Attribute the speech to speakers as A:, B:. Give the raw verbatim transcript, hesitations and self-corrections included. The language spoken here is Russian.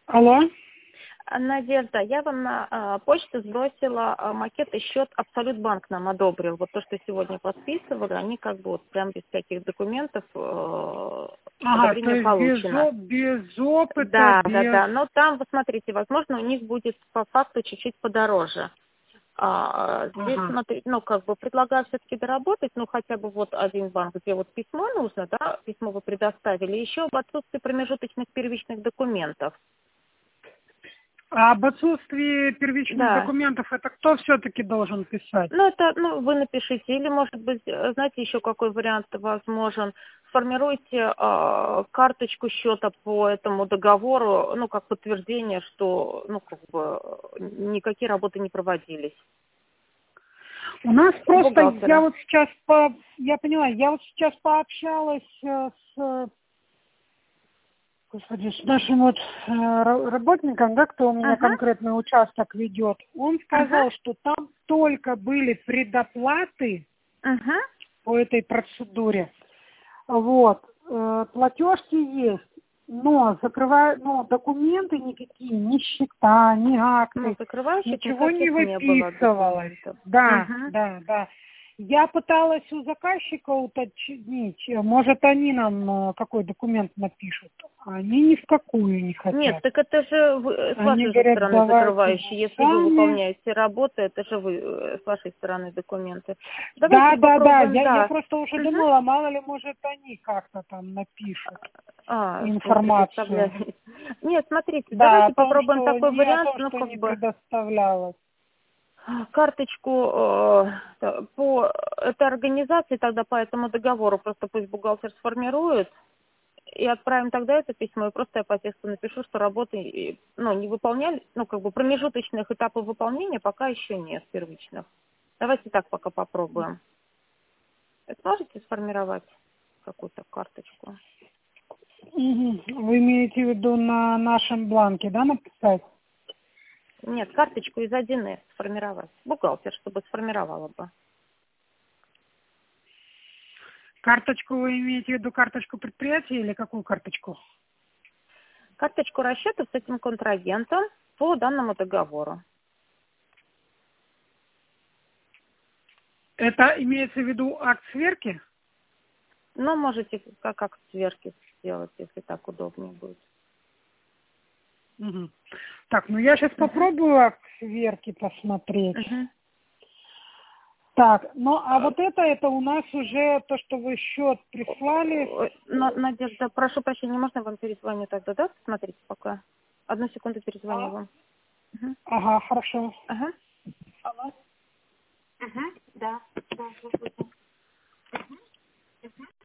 A: Алло.
B: Надежда, я вам на а, почту сбросила а, макет и счет Абсолютбанк нам одобрил. Вот то, что сегодня подписывали, они как бы вот прям без всяких документов э,
A: Ага, то
B: одобрение
A: есть без,
B: получено.
A: оп- без опыта,
B: Да, да,
A: без...
B: да. Но там, вы смотрите, возможно, у них будет по факту чуть-чуть подороже. А, здесь,
A: Ага.
B: смотри, ну, как бы предлагаю все-таки доработать, ну, хотя бы вот один банк, где вот письмо нужно, да, письмо вы предоставили, еще об отсутствии промежуточных первичных документов.
A: А об отсутствии первичных
B: Да.
A: документов это кто все-таки должен писать?
B: Ну, это, ну, вы напишите, или, может быть, э, знаете, еще какой вариант возможен. Сформируйте э, карточку счета по этому договору, ну, как подтверждение, что, ну, как бы, э, никакие работы не проводились.
A: У нас
B: У
A: просто, я
B: бухгалтера.
A: вот сейчас, по, я поняла, я вот сейчас пообщалась э, с, господи, с нашим вот э, ра- работником, да, кто у меня
B: Ага,
A: конкретный участок ведет. Он
B: ага,
A: сказал, что там только были предоплаты
B: ага.
A: по этой процедуре. Вот, э, платежки есть, но закрывают, но документы никакие, ни счета, ни
B: Ну,
A: акты,
B: закрывающих
A: ничего не
B: никаких не было
A: выписывалось.
B: документов.
A: Да,
B: Угу.
A: да, да. Я пыталась у заказчика уточнить, э, может, они нам э, какой документ напишут. А они ни в какую не
B: Нет,
A: хотят.
B: так это же вы, э, с
A: Они
B: вашей же
A: говорят,
B: стороны
A: давайте
B: закрывающий.
A: мы
B: Если вы
A: сами.
B: выполняете работы, это же вы э, с вашей стороны документы. Давайте
A: Да, да, да.
B: попробуем,
A: Я, я
B: да.
A: просто уже
B: Угу.
A: думала, мало ли, может, они как-то там напишут
B: А, что вы
A: информацию.
B: предоставляете. Нет, смотрите,
A: Да, о
B: давайте
A: том,
B: попробуем
A: что
B: такой
A: не о
B: вариант,
A: том,
B: ну,
A: что
B: как
A: не
B: бы,
A: предоставлялось.
B: карточку э, та- по этой организации тогда по этому договору просто пусть бухгалтер сформирует, и отправим тогда это письмо, и просто я по тексту напишу, что работы, и, ну, не выполняли, ну, как бы промежуточных этапов выполнения пока еще нет первичных. Давайте так пока попробуем. Вы сможете сформировать какую-то карточку?
A: Мгм. Вы имеете в виду на нашем бланке, да, написать?
B: Нет, карточку из один эс сформировать. Бухгалтер, чтобы сформировала бы.
A: Карточку вы имеете в виду карточку предприятия или какую карточку?
B: Карточку расчета с этим контрагентом по данному договору.
A: Это имеется в виду акт сверки?
B: Но можете как, как сверки сделать, если так удобнее будет.
A: Мгм. Так, ну я сейчас
B: Угу.
A: попробую акт сверки посмотреть.
B: Угу.
A: Так, ну а вот это, это у нас уже то, что вы счет прислали.
B: Ой, На- Надежда, прошу прощения, можно вам перезвоню тогда, да? Смотрите пока. Одну секунду перезвоню
A: А,
B: вам. Угу.
A: ага, хорошо.
B: Ага. Алло. Угу. Да. Да, слушайте.